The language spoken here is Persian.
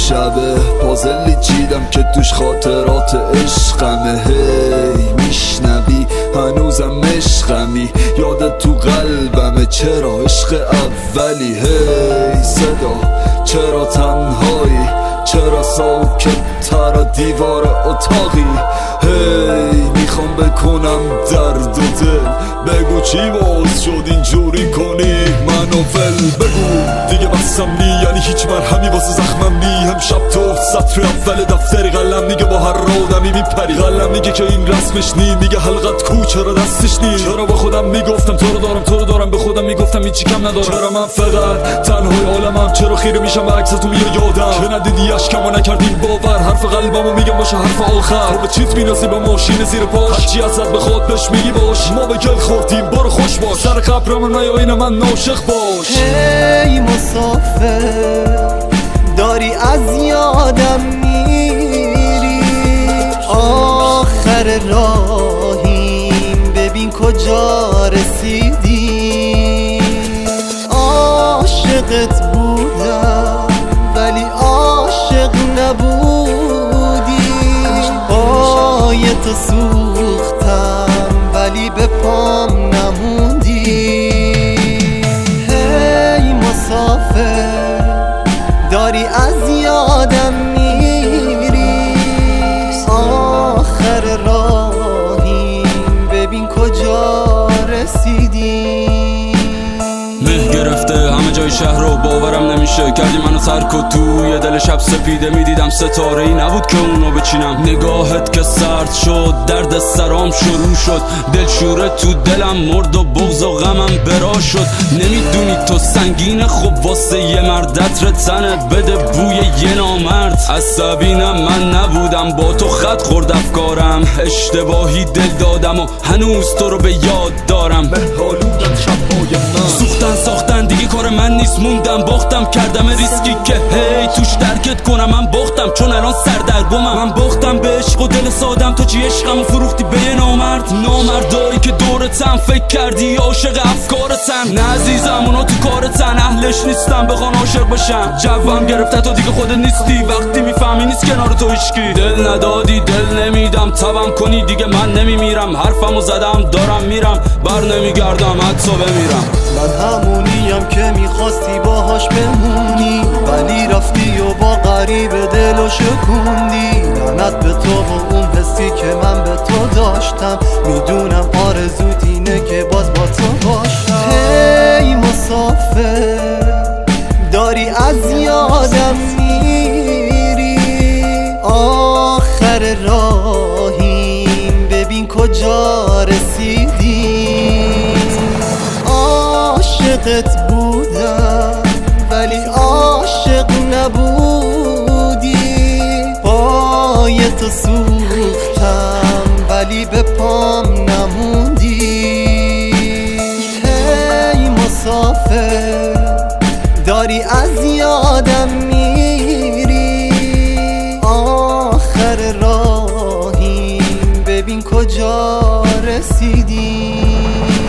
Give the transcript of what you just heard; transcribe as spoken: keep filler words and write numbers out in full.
شبه پازلی چیدم که توش خاطرات عشقمه. هی میشنوی هنوزم عشقمی، یادت تو قلبمه چرا عشق اولی. هی صدا چرا تنهایی، چرا ساکت تر دیوار اتاقی. هی میخوام بکنم درد و دل، بگو چی باز شد اینجوری کنی منو ول. بگو دیگه بسم نی، یعنی هیچ مرهمی واسه زخمم نی. امشب تو سطر اول دفتری قلم میگه با هر آدمی میپری. قلم میگه که این رسمش نی، میگه حلقت کو چرا دستش نی. چرا با خودم میگفتم تو رو دارم تو رو دارم، به خودم میگفتم هیچی کم ندارم. چرا من فقط تنهای عالمم، چرا خیره میشم به عکس تو میاد یادم که ندیدی اشکمو نکردیم باور. حرف قلبمو میگم باشه حرف آخر، تو به چیت میرسی با ماشین زیر پاش، هرچی ازت بخواد بهش میگی باش. ما به گل خوردیم برو خوش باش، سر قبرم نیا این من ناشق باش. هی مسافر داری از یادم میری، آخر راهیم ببین کجا رسیدی. عاشقت بودم ولی عاشق نبودی، پای تو سوختم ولی به پام نموندی. هی مسافر داری از یادم میری، آخر راهیم ببین کجا رسیدی. مه گرفته همه جای شهر رو باورم نمیشه، کردی منو سرک و توی دل شب سپیده میدیدم ستاره ای نبود که اونو بچینم. نگاهت که سرد شد درد سرام شروع شد، دلشوره تو دلم مرد و بغض و غمم برا شد. نمیدونی تو سنگینه خب واسه یه مردت رتنت بده بوی یه نامرد. عصبینم من نبودم با تو خط خورد افکارم، اشتباهی دل دادم و هنوز تو رو به یاد دارم. مهالودم شبهای من سوختن ساختن دیگه کار من نیست، موندم باختم کردم ریسکی که هی توش درکت کنم. من باختم چون الان سردرگمم، من باختم به عشق و دل سادم. تو چی عشقمو فروختی به یه نامرد، نامردایی که دورتم فکر کردی عاشق افکارتن. نه عزیزم اونا تو کارتن، اهلش نیستم بخوان عاشق بشن. جوم گرفته تو دیگه خودت نیستی، وقتی میفهمی نیست کنار تو هیچکی. دل ندادی دل نمیدم، تبم کنی دیگه من نمیمیرم. حرفمو زدم دارم میرم، بر نمیگردم حتی بمیرم. من همونیم که میخواستی باهاش بمونی، ولی رفتی و با غریب دلو شکوندی. لعنت به تو و اون حسی که من به تو داشتم، میدونم آرزوت اینه که باز با تو باشم. هی مسافر داری از یادم میری، آخر راهیم ببین کجا رسیدی. عاشقت بودم ولی عاشق نبودی، پای تو سوختم ولی به پام نموندی. هی مسافر داری از یادم میری، آخر راهیم ببین کجا رسیدی.